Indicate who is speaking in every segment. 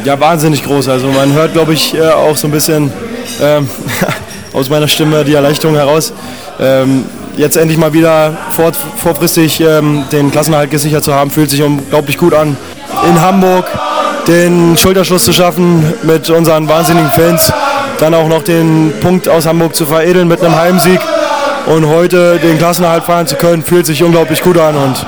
Speaker 1: Ja, wahnsinnig groß. Also man hört, glaube ich, auch so ein bisschen aus meiner Stimme die Erleichterung heraus. Jetzt endlich mal wieder vorfristig den Klassenerhalt gesichert zu haben, fühlt sich unglaublich gut an. In Hamburg den Schulterschluss zu schaffen mit unseren wahnsinnigen Fans, dann auch noch den Punkt aus Hamburg zu veredeln mit einem Heimsieg und heute den Klassenerhalt feiern zu können, fühlt sich unglaublich gut an. Und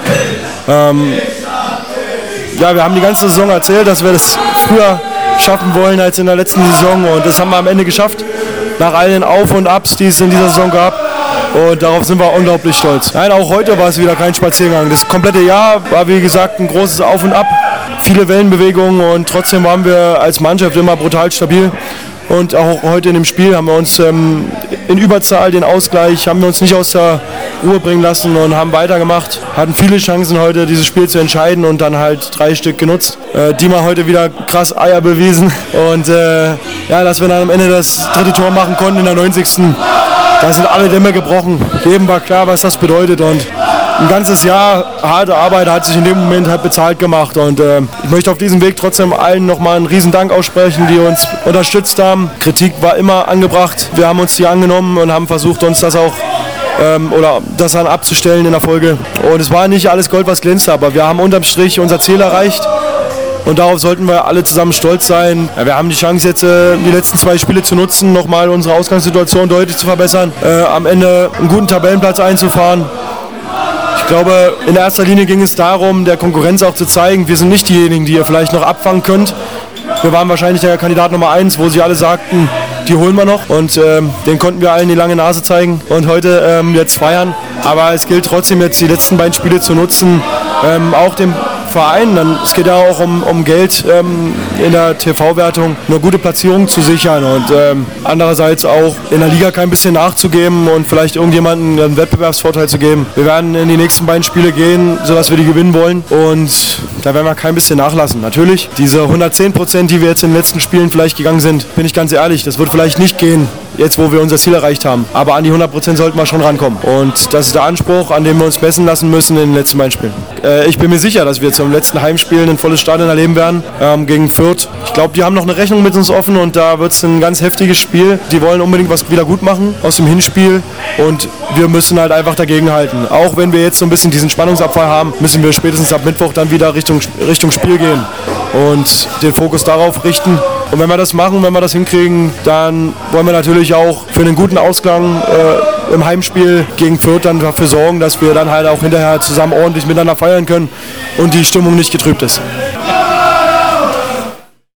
Speaker 1: wir haben die ganze Saison erzählt, dass wir das früher schaffen wollen als in der letzten Saison und das haben wir am Ende geschafft, nach all den Auf und Abs, die es in dieser Saison gab. Und darauf sind wir unglaublich stolz. Nein, auch heute war es wieder kein Spaziergang. Das komplette Jahr war, wie gesagt, ein großes Auf und Ab. Viele Wellenbewegungen und trotzdem waren wir als Mannschaft immer brutal stabil. Und auch heute in dem Spiel haben wir uns in Überzahl den Ausgleich, haben wir uns nicht aus der Ruhe bringen lassen und haben weitergemacht. Hatten viele Chancen heute dieses Spiel zu entscheiden und dann halt 3 Stück genutzt. Die mal heute wieder krass Eier bewiesen. Und dass wir dann am Ende das 3. Tor machen konnten in der 90. Da sind alle Dämme gebrochen. Jedem war klar, was das bedeutet. Und ein ganzes Jahr harte Arbeit hat sich in dem Moment halt bezahlt gemacht. Und ich möchte auf diesem Weg trotzdem allen nochmal einen riesen Dank aussprechen, die uns unterstützt haben. Kritik war immer angebracht. Wir haben uns die angenommen und haben versucht, uns das auch das dann abzustellen in der Folge. Und es war nicht alles Gold, was glänzte, aber wir haben unterm Strich unser Ziel erreicht. Und darauf sollten wir alle zusammen stolz sein. Ja, wir haben die Chance jetzt, die letzten 2 Spiele zu nutzen, nochmal unsere Ausgangssituation deutlich zu verbessern, am Ende einen guten Tabellenplatz einzufahren. Ich glaube, in erster Linie ging es darum, der Konkurrenz auch zu zeigen, wir sind nicht diejenigen, die ihr vielleicht noch abfangen könnt. Wir waren wahrscheinlich der Kandidat Nummer 1, wo sie alle sagten, die holen wir noch. Und den konnten wir allen die lange Nase zeigen und heute jetzt feiern. Aber es gilt trotzdem jetzt die letzten beiden Spiele zu nutzen, auch dem Verein, es geht ja auch um Geld in der TV-Wertung, eine gute Platzierung zu sichern und andererseits auch in der Liga kein bisschen nachzugeben und vielleicht irgendjemandem einen Wettbewerbsvorteil zu geben. Wir werden in die nächsten beiden Spiele gehen, sodass wir die gewinnen wollen und da werden wir kein bisschen nachlassen. Natürlich, diese 110%, die wir jetzt in den letzten Spielen vielleicht gegangen sind, bin ich ganz ehrlich, das wird vielleicht nicht gehen, jetzt wo wir unser Ziel erreicht haben. Aber an die 100% sollten wir schon rankommen. Und das ist der Anspruch, an dem wir uns messen lassen müssen in den letzten beiden Spielen. Ich bin mir sicher, dass wir zum letzten Heimspiel ein volles Stadion erleben werden gegen Fürth. Ich glaube, die haben noch eine Rechnung mit uns offen und da wird es ein ganz heftiges Spiel. Die wollen unbedingt was wieder gut machen aus dem Hinspiel und wir müssen halt einfach dagegenhalten. Auch wenn wir jetzt so ein bisschen diesen Spannungsabfall haben, müssen wir spätestens ab Mittwoch dann wieder Richtung Spiel gehen und den Fokus darauf richten. Und wenn wir das machen, wenn wir das hinkriegen, dann wollen wir natürlich auch für einen guten Ausgang im Heimspiel gegen Fürth dann dafür sorgen, dass wir dann halt auch hinterher zusammen ordentlich miteinander feiern können und die Stimmung nicht getrübt ist.